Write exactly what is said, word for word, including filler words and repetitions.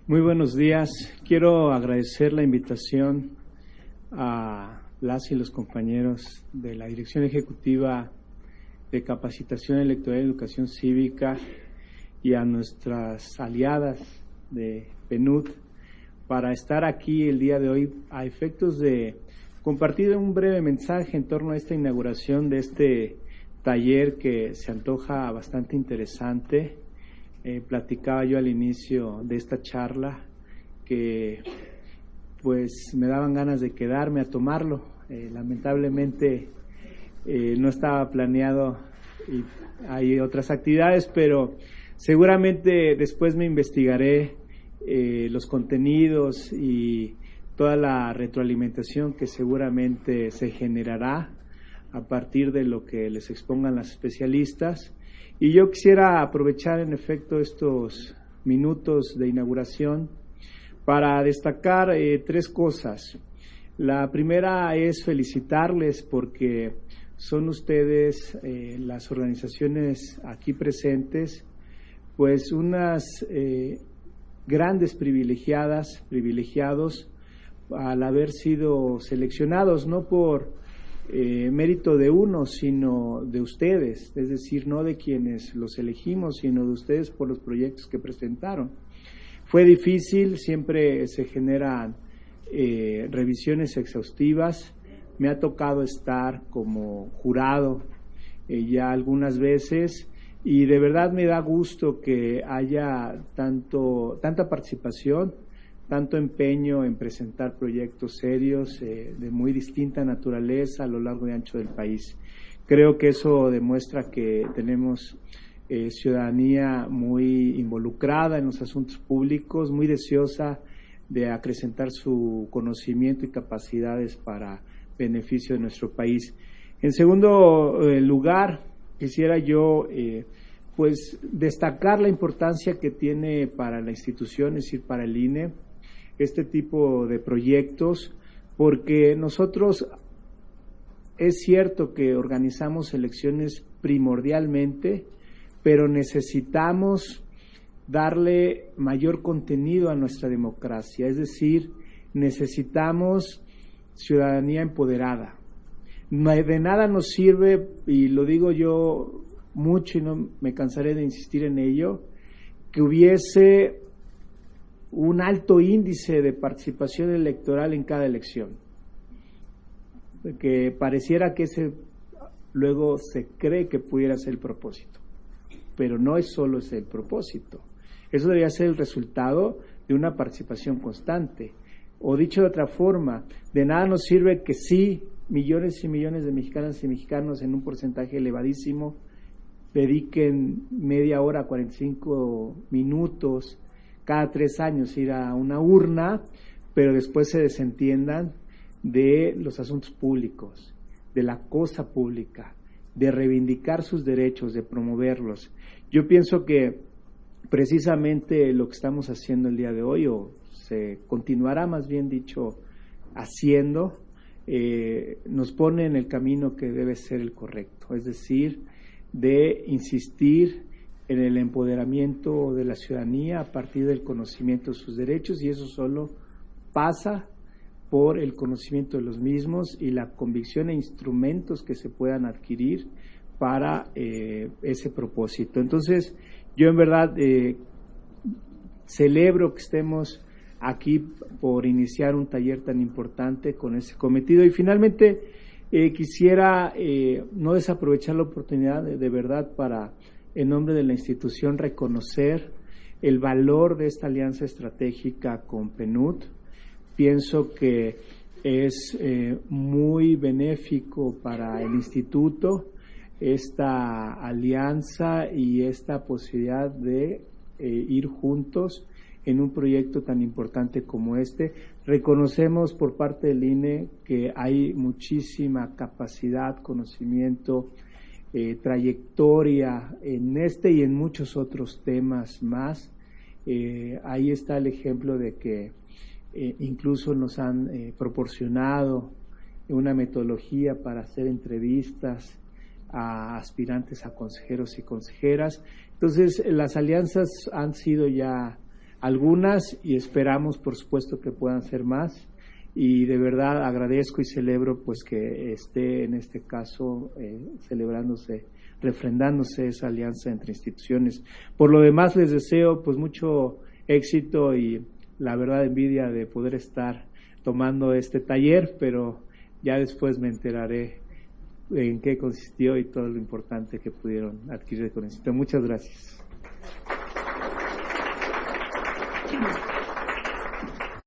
Muy buenos días. Quiero agradecer la invitación a las y los compañeros de la Dirección Ejecutiva de Capacitación Electoral y Educación Cívica y a nuestras aliadas de PNUD para estar aquí el día de hoy a efectos de compartir un breve mensaje en torno a esta inauguración de este taller que se antoja bastante interesante. Eh, platicaba yo al inicio de esta charla que pues me daban ganas de quedarme a tomarlo. Eh, lamentablemente eh, no estaba planeado y hay otras actividades, pero seguramente después me investigaré eh, los contenidos y toda la retroalimentación que seguramente se generará a partir de lo que les expongan las especialistas. Y yo quisiera aprovechar en efecto estos minutos de inauguración para destacar eh, tres cosas. La primera es felicitarles porque son ustedes, eh, las organizaciones aquí presentes, pues unas eh, grandes privilegiadas, privilegiados al haber sido seleccionados, no por Eh, mérito de uno, sino de ustedes, es decir, no de quienes los elegimos, sino de ustedes por los proyectos que presentaron. Fue difícil, siempre se generan eh, revisiones exhaustivas. Me ha tocado estar como jurado eh, ya algunas veces y de verdad me da gusto que haya tanto tanta participación, tanto empeño en presentar proyectos serios eh, de muy distinta naturaleza a lo largo y ancho del país. Creo que eso demuestra que tenemos eh, ciudadanía muy involucrada en los asuntos públicos, muy deseosa de acrecentar su conocimiento y capacidades para beneficio de nuestro país. En segundo eh, lugar, quisiera yo eh, pues destacar la importancia que tiene para la institución, es decir, para el I N E, este tipo de proyectos, porque nosotros es cierto que organizamos elecciones primordialmente, pero necesitamos darle mayor contenido a nuestra democracia, es decir, necesitamos ciudadanía empoderada. De nada nos sirve, y lo digo yo mucho y no me cansaré de insistir en ello, que hubiese un alto índice de participación electoral en cada elección, que pareciera que ese luego se cree que pudiera ser el propósito, pero no es solo ese el propósito, eso debería ser el resultado de una participación constante, o dicho de otra forma, de nada nos sirve que sí, millones y millones de mexicanas y mexicanos en un porcentaje elevadísimo dediquen media hora, cuarenta y cinco minutos cada tres años ir a una urna, pero después se desentiendan de los asuntos públicos, de la cosa pública, de reivindicar sus derechos, de promoverlos. Yo pienso que precisamente lo que estamos haciendo el día de hoy, o se continuará más bien dicho haciendo, eh, nos pone en el camino que debe ser el correcto, es decir, de insistir en el empoderamiento de la ciudadanía a partir del conocimiento de sus derechos, y eso solo pasa por el conocimiento de los mismos y la convicción e instrumentos que se puedan adquirir para eh, ese propósito. Entonces, yo en verdad eh, celebro que estemos aquí por iniciar un taller tan importante con ese cometido, y finalmente eh, quisiera eh, no desaprovechar la oportunidad de, de verdad para, en nombre de la institución, reconocer el valor de esta alianza estratégica con PNUD. Pienso que es eh, muy benéfico para el instituto esta alianza y esta posibilidad de eh, ir juntos en un proyecto tan importante como este. Reconocemos por parte del I N E que hay muchísima capacidad, conocimiento, Eh, trayectoria en este y en muchos otros temas más. Eh, ahí está el ejemplo de que eh, incluso nos han eh, proporcionado una metodología para hacer entrevistas a aspirantes a consejeros y consejeras. Entonces, las alianzas han sido ya algunas y esperamos, por supuesto, que puedan ser más. Y de verdad agradezco y celebro pues que esté en este caso eh, celebrándose, refrendándose esa alianza entre instituciones. Por lo demás les deseo pues mucho éxito y la verdad envidia de poder estar tomando este taller, pero ya después me enteraré en qué consistió y todo lo importante que pudieron adquirir de conocimiento. Muchas gracias.